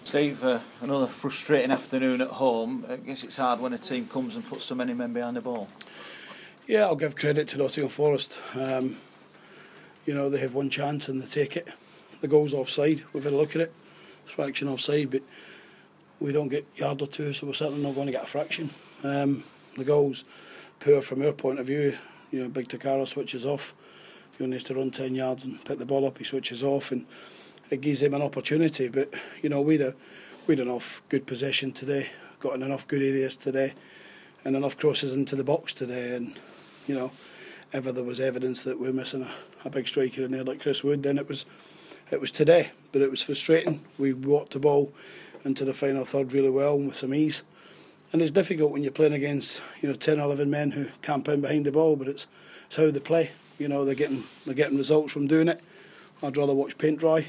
Steve, another frustrating afternoon at home. I guess it's hard when a team comes and puts so many men behind the ball. Yeah, I'll give credit to Nottingham Forest. They have one chance and they take it. The goal's offside. We've had a look at it. It's fraction offside, but we don't get a yard or two, so we're certainly not going to get a fraction. The goal's poor from our point of view. Big Takara switches off. He only has to run 10 yards and pick the ball up. He switches off and it gives him an opportunity. But we'd enough good possession today, got in enough good areas today, and enough crosses into the box today. And ever there was evidence that we're missing a big striker in there like Chris Wood, then it was today. But it was frustrating. We walked the ball into the final third really well and with some ease. And it's difficult when you're playing against 10 or 11 men who camp in behind the ball, but it's how they play. They're getting results from doing it. I'd rather watch paint dry.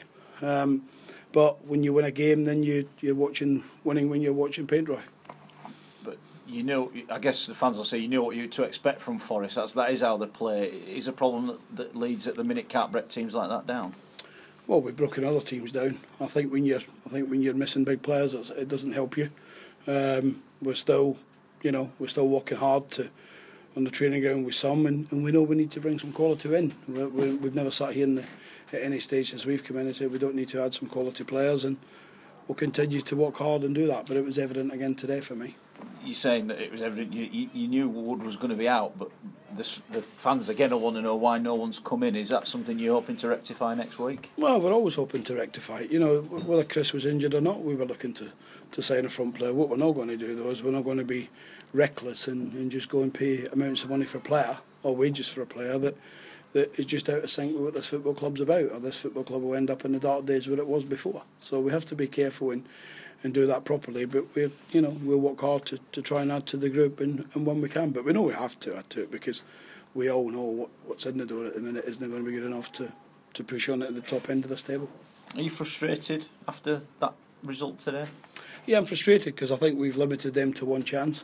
But when you win a game, then you're watching winning when you're watching paint dry. But I guess the fans will say what you to expect from Forest. That is how they play. Is a problem that Leeds at the minute can't break teams like that down? Well, we've broken other teams down. I think when you're missing big players, it doesn't help you. We're still working hard on the training ground with some, and we know we need to bring some quality in. We've never sat here at any stage since we've come in and said we don't need to add some quality players, and we'll continue to work hard and do that. But it was evident again today for me. You're saying that it was evident you knew Wood was going to be out, but the fans again will want to know why no one's come in. Is that something you're hoping to rectify next week? Well, we're always hoping to rectify it. Whether Chris was injured or not, we were looking to sign a front player. What we're not going to do though is we're not going to be reckless and just go and pay amounts of money for a player or wages for a player that is just out of sync with what this football club's about, or this football club will end up in the dark days where it was before. So we have to be careful and do that properly. But we'll work hard to try and add to the group and when we can. But we know we have to add to it because we all know what's in the door at the minute isn't going to be good enough to push on at the top end of this table. Are you frustrated after that result today? Yeah, I'm frustrated because I think we've limited them to one chance.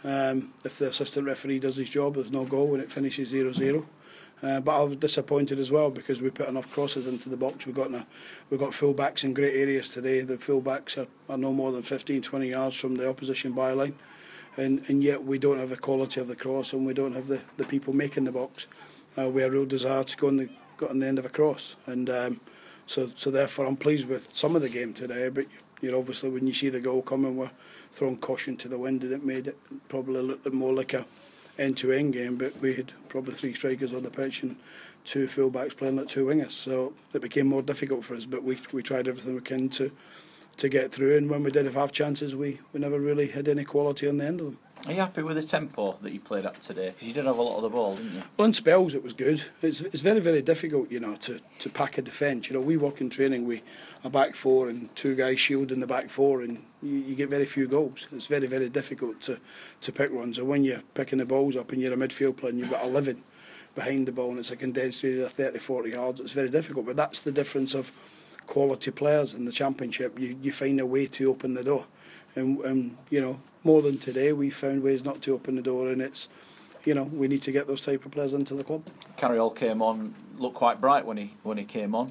If the assistant referee does his job, there's no goal and it finishes 0-0. But I was disappointed as well because we put enough crosses into the box. We've got full-backs in great areas today. The full-backs are no more than 15-20 yards from the opposition byline, and yet we don't have the quality of the cross and we don't have the people making the box. We have a real desire to go on the end of a cross, and so therefore I'm pleased with some of the game today. But obviously when you see the goal coming, we're throwing caution to the wind, and it made it probably a little bit more like a end-to-end game. But we had probably 3 strikers on the pitch and 2 full-backs playing like 2 wingers, so it became more difficult for us. But we tried everything we can to get through, and when we did have chances, we never really had any quality on the end of them. Are you happy with the tempo that you played at today? Because you did have a lot of the ball, didn't you? Well, in spells it was good. It's very, very difficult, to pack a defence. We work in training with a back 4 and 2 guys shielding the back 4, and you get very few goals. It's very, very difficult to pick runs. And when you're picking the balls up and you're a midfield player and you've got 11 behind the ball and it's a condensed area of 30-40 yards, it's very difficult. But that's the difference of quality players in the Championship. You find a way to open the door, and more than today we found ways not to open the door, and it's we need to get those type of players into the club. Carriol came on, looked quite bright when he came on.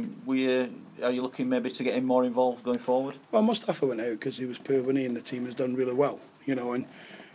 Are you looking maybe to get him more involved going forward? Well, Mustafa went out because he was poor, and the team has done really well, and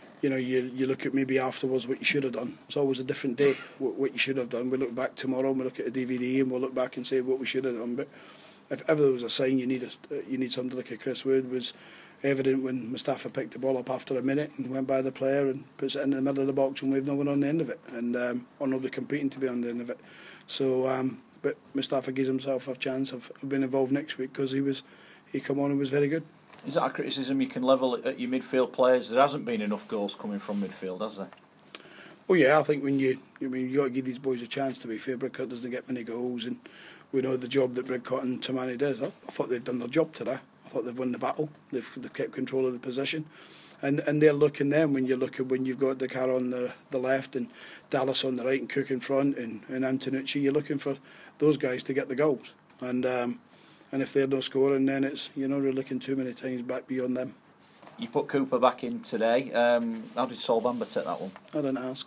you look at maybe afterwards what you should have done. It's always a different day what you should have done. We look back tomorrow and we look at the DVD and we'll look back and say what we should have done. But if ever there was a sign you need somebody like a Chris Wood, was evident when Mustafa picked the ball up after a minute and went by the player and puts it in the middle of the box, and we've no one on the end of it, and or nobody competing to be on the end of it. So but Mustafa gives himself a chance of being involved next week because he come on and was very good. Is that a criticism you can level at your midfield players? There hasn't been enough goals coming from midfield, has there? Well, yeah, I think when you got to give these boys a chance. To be fair, Bridcut doesn't get many goals, and we know the job that Bridcut and Tomani does. I thought they've done their job today. I thought they've won the battle. They've kept control of the position, and they're looking then when you've got Dakar on the left and Dallas on the right and Cook in front and Antonucci. You're looking for those guys to get the goals, and if they're not scoring, then it's you're not really looking too many times back beyond them. You put Cooper back in today. How did Sol Bamba take that one? I didn't ask.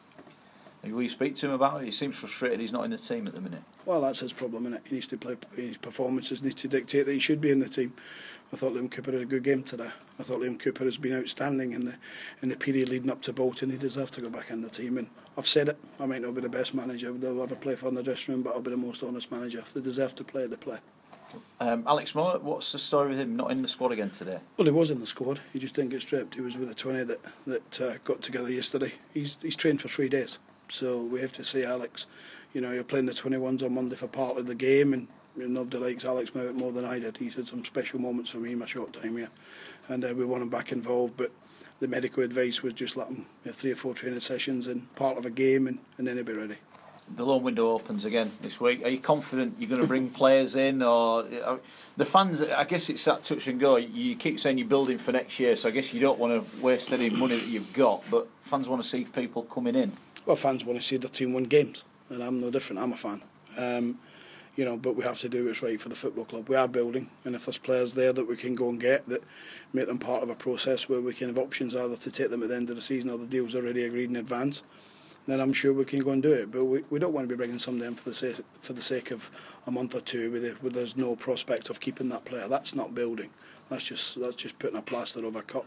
Will you speak to him about it? He seems frustrated he's not in the team at the minute. Well, that's his problem, innit? He needs to play. His performances need to dictate that he should be in the team. I thought Liam Cooper had a good game today. I thought Liam Cooper has been outstanding in the period leading up to Bolton. He deserves to go back in the team, and I've said it. I might not be the best manager they'll ever play for in the dressing room, but I'll be the most honest manager. If they deserve to play, they play. Alex Moore, what's the story with him not in the squad again today? Well, he was in the squad. He just didn't get stripped. He was with the 20 that got together yesterday. He's trained for 3 days, so we have to say, Alex, you're playing the 21s on Monday for part of the game, and nobody likes Alex Mowat more than I did. He's had some special moments for me in my short time here, and we want him back involved. But the medical advice was just let him have 3 or 4 training sessions and part of a game, and then he'll be ready. The loan window opens again this week. Are you confident you're going to bring players in, or the fans? I guess it's that touch and go. You keep saying you're building for next year, so I guess you don't want to waste any money that you've got. But fans want to see people coming in. Well, fans want to see their team win games, and I'm no different. I'm a fan. But we have to do what's right for the football club. We are building, and if there's players there that we can go and get that make them part of a process where we can have options either to take them at the end of the season or the deal's already agreed in advance, then I'm sure we can go and do it. But we don't want to be bringing somebody in for the sake of a month or two where there's no prospect of keeping that player. That's not building. That's just putting a plaster over a cut.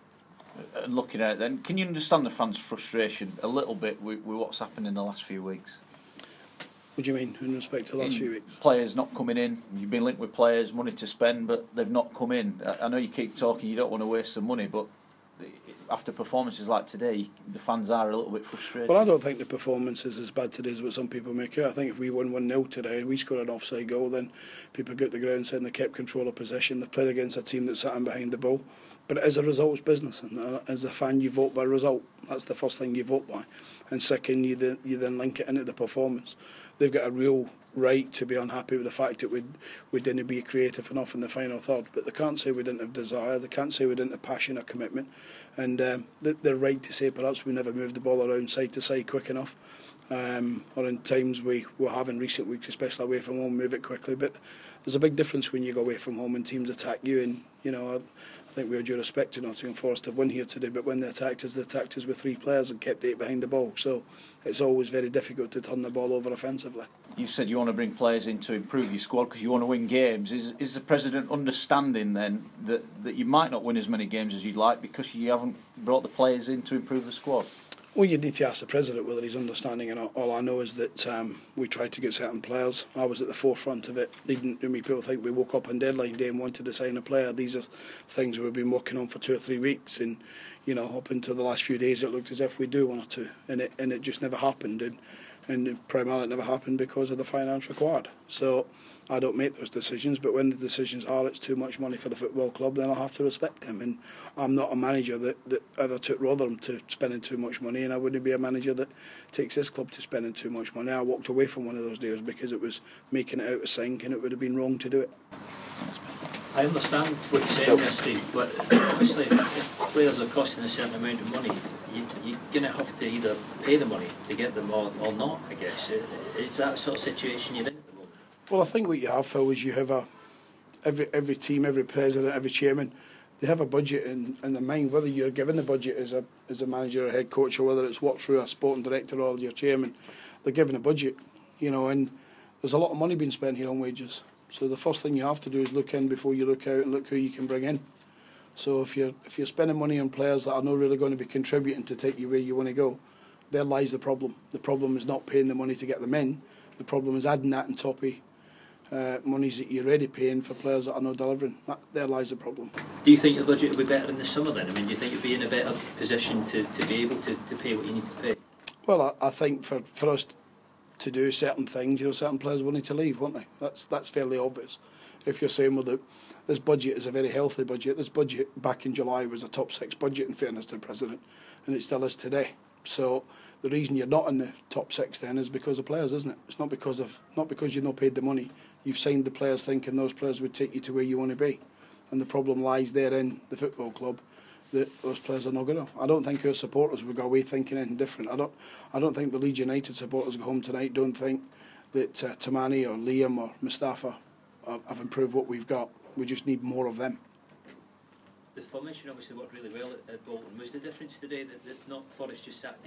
And looking at it then, can you understand the fans' frustration a little bit with what's happened in the last few weeks? What do you mean in respect to the last few weeks? Players not coming in. You've been linked with players, money to spend, but they've not come in. I know you keep talking, you don't want to waste the money, but after performances like today, the fans are a little bit frustrated. Well, I don't think the performance is as bad today as what some people make it. I think if we won 1-0 today and we scored an offside goal, then people got the ground saying they kept control of possession. They played against a team that sat in behind the ball. But as a results business, and as a fan, you vote by result. That's the first thing you vote by. And second, you then link it into the performance. They've got a real right to be unhappy with the fact that we didn't be creative enough in the final third, but they can't say we didn't have desire, they can't say we didn't have passion or commitment, and they're right to say perhaps we never moved the ball around side to side quick enough, or in times we have in recent weeks, especially away from home, move it quickly. But there's a big difference when you go away from home and teams attack you, and I think we owe due respect to Nottingham Forest to win here today, but when they attacked us with 3 players and kept 8 behind the ball. So it's always very difficult to turn the ball over offensively. You said you want to bring players in to improve your squad because you want to win games. Is the president understanding then that you might not win as many games as you'd like because you haven't brought the players in to improve the squad? Well, you'd need to ask the president whether he's understanding or not. All I know is that we tried to get certain players. I was at the forefront of it. People think we woke up on deadline day and wanted to sign a player. These are things we've been working on for 2 or 3 weeks, and up until the last few days it looked as if we do one or two, and it just never happened. And primarily it never happened because of the finance required. So I don't make those decisions, but when the decisions are it's too much money for the football club, then I'll have to respect them. And I'm not a manager that ever took Rotherham to spending too much money, and I wouldn't be a manager that takes this club to spending too much money. I walked away from one of those deals because it was making it out of sync, and it would have been wrong to do it. I understand what you're saying there, Steve, but obviously if players are costing a certain amount of money, you're going to have to either pay the money to get them or not, I guess. Is that sort of situation you're in at the moment? Well, I think what you have, Phil, is you have every team, every president, every chairman, they have a budget in their mind. Whether you're given the budget as a manager or head coach, or whether it's worked through a sporting director or your chairman, they're given a budget, and there's a lot of money being spent here on wages. So the first thing you have to do is look in before you look out and look who you can bring in. So if you're spending money on players that are not really going to be contributing to take you where you want to go, there lies the problem. The problem is not paying the money to get them in. The problem is adding that on top of monies that you're already paying for players that are not delivering. There lies the problem. Do you think the budget will be better in the summer then? I mean, do you think you'll be in a better position to be able to pay what you need to pay? Well, I think for us to do certain things, certain players will need to leave, won't they? That's fairly obvious. If you're saying, well, this budget is a very healthy budget, this budget back in July was a top 6 budget, in fairness to the president, and it still is today. So the reason you're not in the top 6 then is because of players, isn't it? It's not because you've not paid the money. You've signed the players thinking those players would take you to where you want to be, and the problem lies there in the football club that those players are not good enough. I don't think our supporters will go away thinking anything different. I don't think the Leeds United supporters go home tonight don't think that Tamani or Liam or Mustafa have improved what we've got. We just need more of them. The formation obviously worked really well at Bolton. Was the difference today that not Forest just sat deep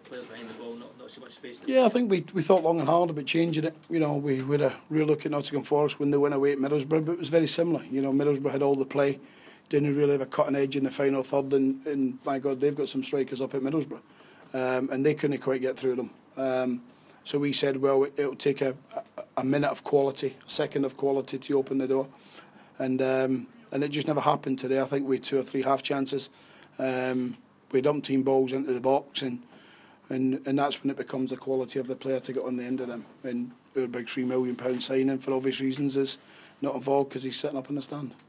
players behind the ball, not so much space. Yeah, I think we thought long and hard about changing it. You know, we had a real look at Nottingham Forest when they went away at Middlesbrough, but it was very similar. You know, Middlesbrough had all the play, didn't really have a cutting edge in the final third, and my God, they've got some strikers up at Middlesbrough, and they couldn't quite get through them. So we said, well, it'll take a minute of quality, a second of quality to open the door, and it just never happened today. I think we had 2 or 3 half chances. We dumped team balls into the box, and that's when it becomes the quality of the player to get on the end of them. And our big £3 million signing, for obvious reasons, is not involved because he's sitting up in the stand.